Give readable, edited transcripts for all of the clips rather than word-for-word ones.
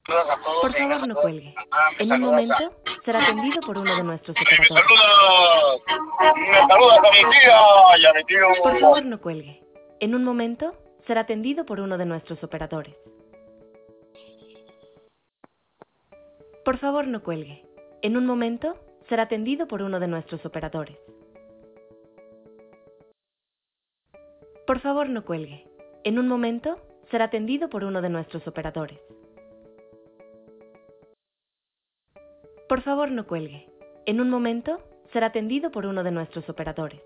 Saludos a todos Por y favor, gracias a no todos. cuelgue. Me En un saludas momento será atendido por uno de nuestros me operadores. saludas. Me saludas a mi tía y a mi Por tío. favor, no cuelgue. En un momento será atendido por uno de nuestros operadores. Por favor, no cuelgue. En un momento será atendido por uno de nuestros operadores. Por favor, no cuelgue. En un momento será atendido por uno de nuestros operadores. Por favor, no cuelgue. En un momento será atendido por uno de nuestros operadores.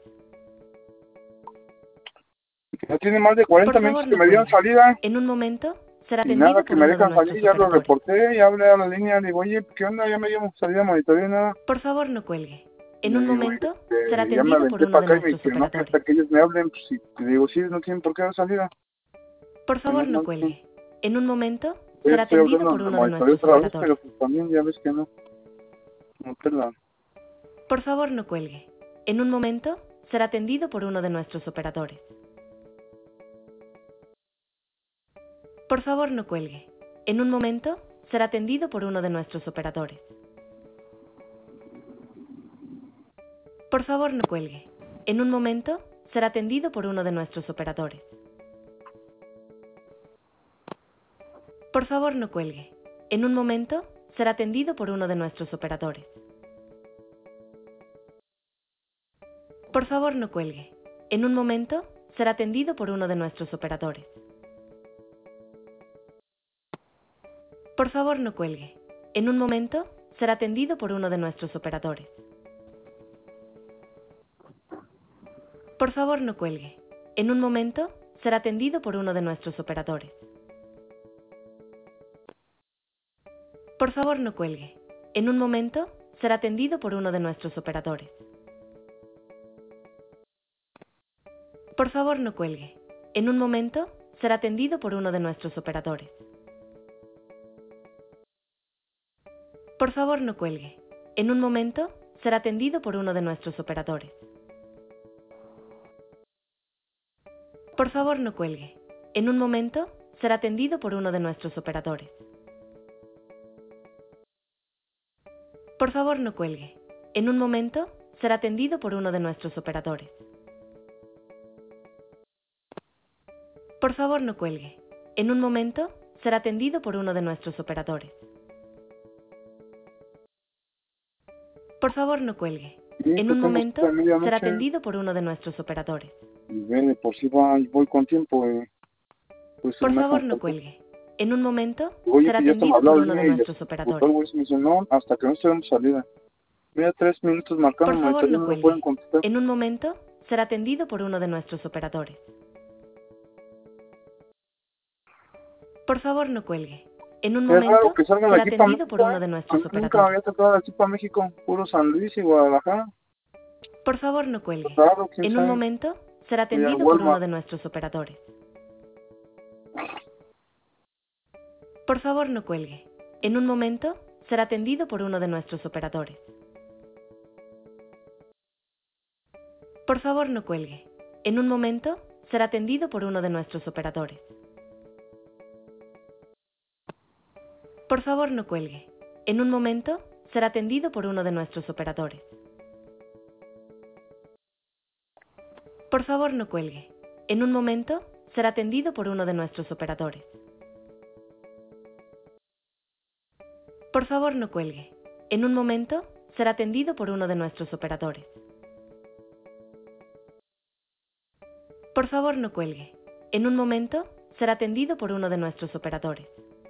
No tiene más de Por 40 minutos favor, que no me dieron cuelgue. salida En un momento será y nada, atendido que por me uno de dejan salir, nuestros ya lo operadores. reporté, ya hablé a la línea, le digo, oye, ¿qué onda? Ya me dieron salida monitoría y nada. Por favor, no cuelgue. En Le un digo, momento será ya me atendido por aventé uno para de acá y me nuestros dijeron, no, que operadores. hasta que ellos me hablen, pues sí. Le digo, sí, no tienen por qué dar salida. Por Que no favor, no manchen. cuelgue. En un momento Yo será estoy atendido hablando por de uno de monitoría nuestros otra vez, pero operadores. pues también ya ves que no. No te la... Por favor, no cuelgue. En un momento será atendido por uno de nuestros operadores. Por favor, no cuelgue. En un momento será atendido por uno de nuestros operadores. Por favor, no cuelgue. En un momento será atendido por uno de nuestros operadores. Por favor, no cuelgue. En un momento será atendido por uno de nuestros operadores. Por favor, no cuelgue. En un momento será atendido por uno de nuestros operadores. Por favor, no cuelgue. En un momento será atendido por uno de nuestros operadores. Por favor, no cuelgue. En un momento será atendido por uno de nuestros operadores. Por favor, no cuelgue. En un momento será atendido por uno de nuestros operadores. Por favor, no cuelgue. En un momento será atendido por uno de nuestros operadores. Por favor, no cuelgue. En un momento será atendido por uno de nuestros operadores. Por favor, no cuelgue. En un momento será atendido por uno de nuestros operadores. Por favor, no cuelgue. En un momento será atendido por uno de nuestros operadores. Por favor, no cuelgue. En un momento será atendido por uno de nuestros operadores. Por favor, no cuelgue. Sí, En que un tengo momento cita a será medianoche. atendido por uno de nuestros operadores. Y ven, de por si voy con tiempo, pues se Por me favor, dejan no salir. cuelgue. En un momento Oye, será que ya está atendido por hablado uno de línea y nuestros el doctor operadores. güey me dice, no, hasta que no estemos salida. Mira, 3 minutos marcando Por favor, monitoría, no no me pueden cuelgue. contestar. En un momento será atendido por uno de nuestros operadores. Por favor, no cuelgue. En un Es raro momento que salgan de será aquí para atendido por México, uno ¿eh? de A mí nuestros nunca me operadores. había tocado de aquí para México, puro San Luis y Guadalajara. Por favor, no Es cuelgue. raro, quién En un sabe. momento será Voy a atendido por uno Walmart. de nuestros operadores. Por favor, no cuelgue. En un momento será atendido por uno de nuestros operadores. Por favor, no cuelgue. En un momento será atendido por uno de nuestros operadores. Por favor, no cuelgue. En un momento será atendido por uno de nuestros operadores. Por favor, no cuelgue. En un momento será atendido por uno de nuestros operadores. Por favor, no cuelgue. En un momento será atendido por uno de nuestros operadores. Por favor, no cuelgue. En un momento será atendido por uno de nuestros operadores.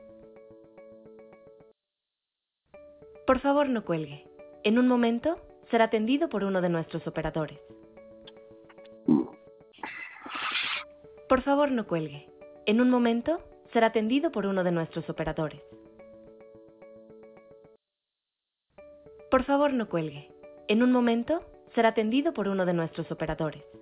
Por favor, no cuelgue. En un momento será atendido por uno de nuestros operadores. Por favor, no cuelgue. En un momento será atendido por uno de nuestros operadores. Por favor, no cuelgue. En un momento será atendido por uno de nuestros operadores.